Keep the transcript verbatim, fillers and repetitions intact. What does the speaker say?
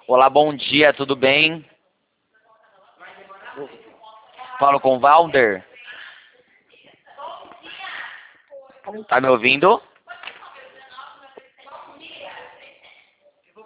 Olá, bom dia, tudo bem? Falo com o Valder. Tá me ouvindo?